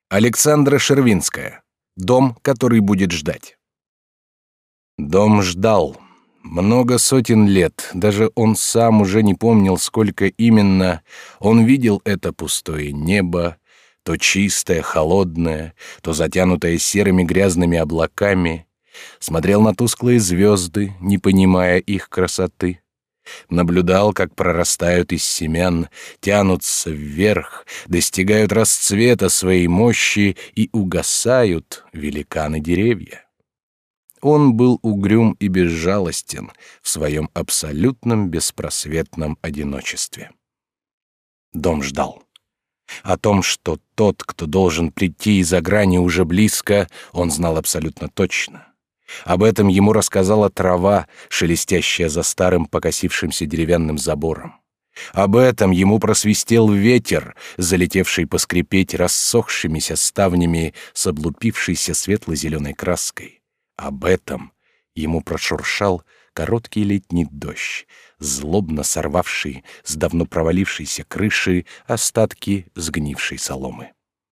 Александра Шервинская. Дом, который будет ждать. Дом ждал. Много сотен лет, даже он сам уже не помнил, сколько именно, он видел это пустое небо, то чистое, холодное, то затянутое серыми грязными облаками, смотрел на тусклые звезды, не понимая их красоты. Наблюдал, как прорастают из семян, тянутся вверх, достигают расцвета своей мощи и угасают великаны-деревья. Он был угрюм и безжалостен в своем абсолютном беспросветном одиночестве. Дом ждал. О том, что тот, кто должен прийти из-за грани, уже близко, он знал абсолютно точно. Об этом ему рассказала трава, шелестящая за старым покосившимся деревянным забором. Об этом ему просвистел ветер, залетевший поскрипеть рассохшимися ставнями с облупившейся светло-зеленой краской. Об этом ему прошуршал короткий летний дождь, злобно сорвавший с давно провалившейся крыши остатки сгнившей соломы.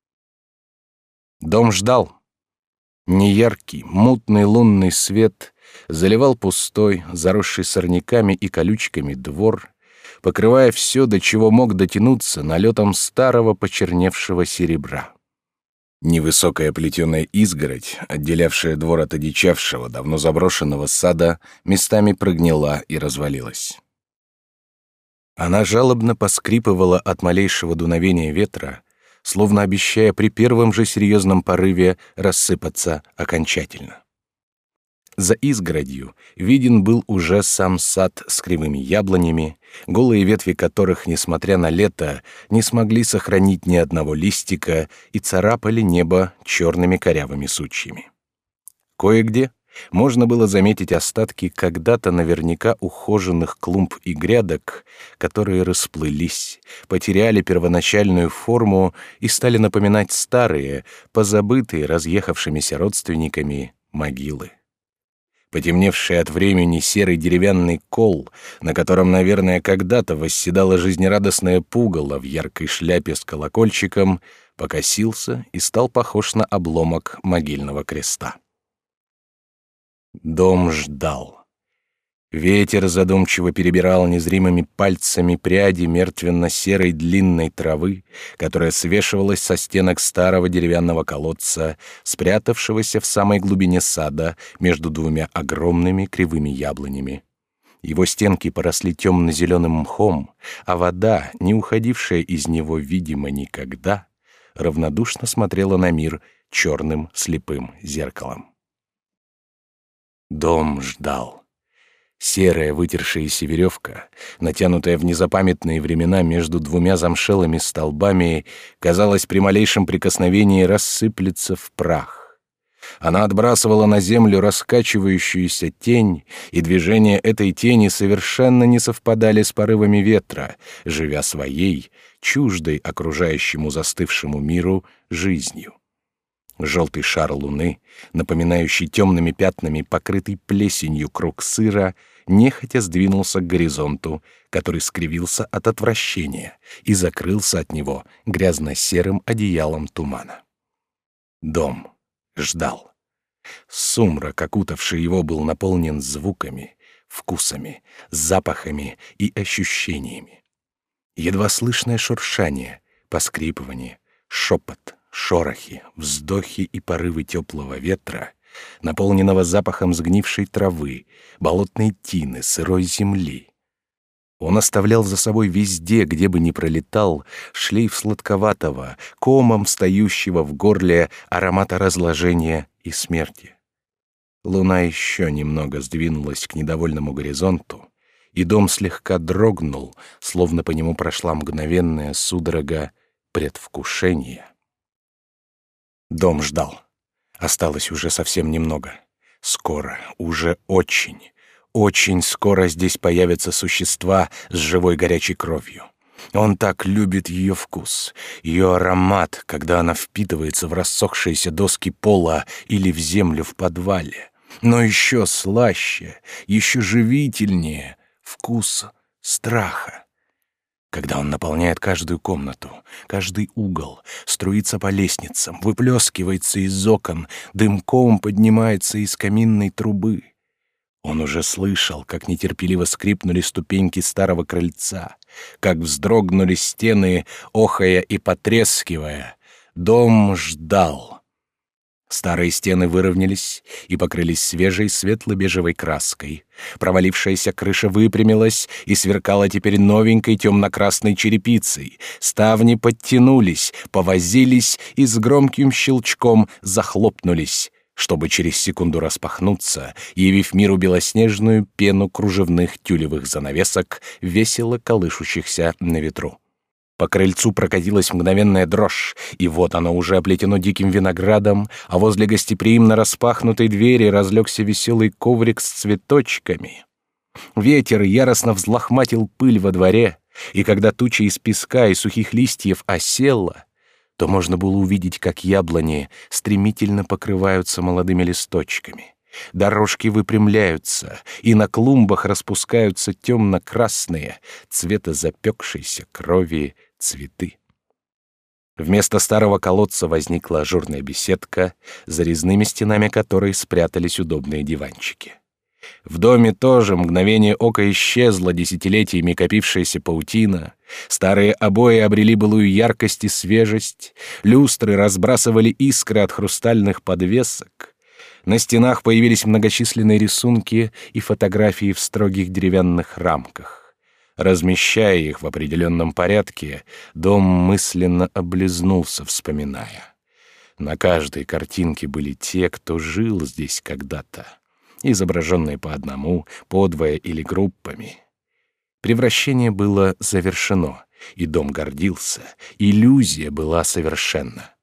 Дом ждал. Неяркий, мутный лунный свет заливал пустой, заросший сорняками и колючками двор, покрывая все, до чего мог дотянуться, налетом старого почерневшего серебра. Невысокая плетеная изгородь, отделявшая двор от одичавшего, давно заброшенного сада, местами прогнила и развалилась. Она жалобно поскрипывала от малейшего дуновения ветра, словно обещая при первом же серьезном порыве рассыпаться окончательно. За изгородью виден был уже сам сад с кривыми яблонями, голые ветви которых, несмотря на лето, не смогли сохранить ни одного листика и царапали небо черными корявыми сучьями. Кое-где можно было заметить остатки когда-то наверняка ухоженных клумб и грядок, которые расплылись, потеряли первоначальную форму и стали напоминать старые, позабытые разъехавшимися родственниками могилы. Потемневший от времени серый деревянный кол, на котором, наверное, когда-то восседало жизнерадостное пугало в яркой шляпе с колокольчиком, покосился и стал похож на обломок могильного креста. Дом ждал. Ветер задумчиво перебирал незримыми пальцами пряди мертвенно-серой длинной травы, которая свешивалась со стенок старого деревянного колодца, спрятавшегося в самой глубине сада между двумя огромными кривыми яблонями. Его стенки поросли темно-зеленым мхом, а вода, не уходившая из него, видимо, никогда, равнодушно смотрела на мир черным слепым зеркалом. Дом ждал. Серая вытершаяся веревка, натянутая в незапамятные времена между двумя замшелыми столбами, казалось, при малейшем прикосновении рассыплется в прах. Она отбрасывала на землю раскачивающуюся тень, и движения этой тени совершенно не совпадали с порывами ветра, живя своей, чуждой окружающему застывшему миру, жизнью. Желтый шар луны, напоминающий темными пятнами покрытый плесенью круг сыра, нехотя сдвинулся к горизонту, который скривился от отвращения и закрылся от него грязно-серым одеялом тумана. Дом ждал. Сумрак, окутавший его, был наполнен звуками, вкусами, запахами и ощущениями. Едва слышное шуршание, поскрипывание, шепот, шорохи, вздохи и порывы теплого ветра, наполненного запахом сгнившей травы, болотной тины, сырой земли. Он оставлял за собой везде, где бы ни пролетал, шлейф сладковатого, комом встающего в горле аромата разложения и смерти. Луна еще немного сдвинулась к недовольному горизонту, и дом слегка дрогнул, словно по нему прошла мгновенная судорога предвкушения. Дом ждал. Осталось уже совсем немного. Скоро, уже очень, очень скоро здесь появятся существа с живой горячей кровью. Он так любит ее вкус, ее аромат, когда она впитывается в рассохшиеся доски пола или в землю в подвале. Но еще слаще, еще живительнее вкус страха. когда он наполняет каждую комнату, каждый угол, струится по лестницам, выплескивается из окон, дымком поднимается из каминной трубы. Он уже слышал, как нетерпеливо скрипнули ступеньки старого крыльца, как вздрогнули стены, охая и потрескивая. Дом ждал. Старые стены выровнялись и покрылись свежей светло-бежевой краской. Провалившаяся крыша выпрямилась и сверкала теперь новенькой темно-красной черепицей. Ставни подтянулись, повозились и с громким щелчком захлопнулись, чтобы через секунду распахнуться, явив миру белоснежную пену кружевных тюлевых занавесок, весело колышущихся на ветру. По крыльцу прокатилась мгновенная дрожь, и вот оно уже оплетено диким виноградом, а возле гостеприимно распахнутой двери разлегся веселый коврик с цветочками. Ветер яростно взлохматил пыль во дворе, и когда туча из песка и сухих листьев осела, то можно было увидеть, как яблони стремительно покрываются молодыми листочками. Дорожки выпрямляются, и на клумбах распускаются темно-красные, цвета запекшейся крови цветы. Вместо старого колодца возникла ажурная беседка, за резными стенами которой спрятались удобные диванчики. В доме тоже мгновение ока исчезла десятилетиями копившаяся паутина, старые обои обрели былую яркость и свежесть, люстры разбрасывали искры от хрустальных подвесок, на стенах появились многочисленные рисунки и фотографии в строгих деревянных рамках. Размещая их в определенном порядке, дом мысленно облизнулся, вспоминая. На каждой картинке были те, кто жил здесь когда-то, изображенные по одному, по двое или группами. Превращение было завершено, и дом гордился, иллюзия была совершенна.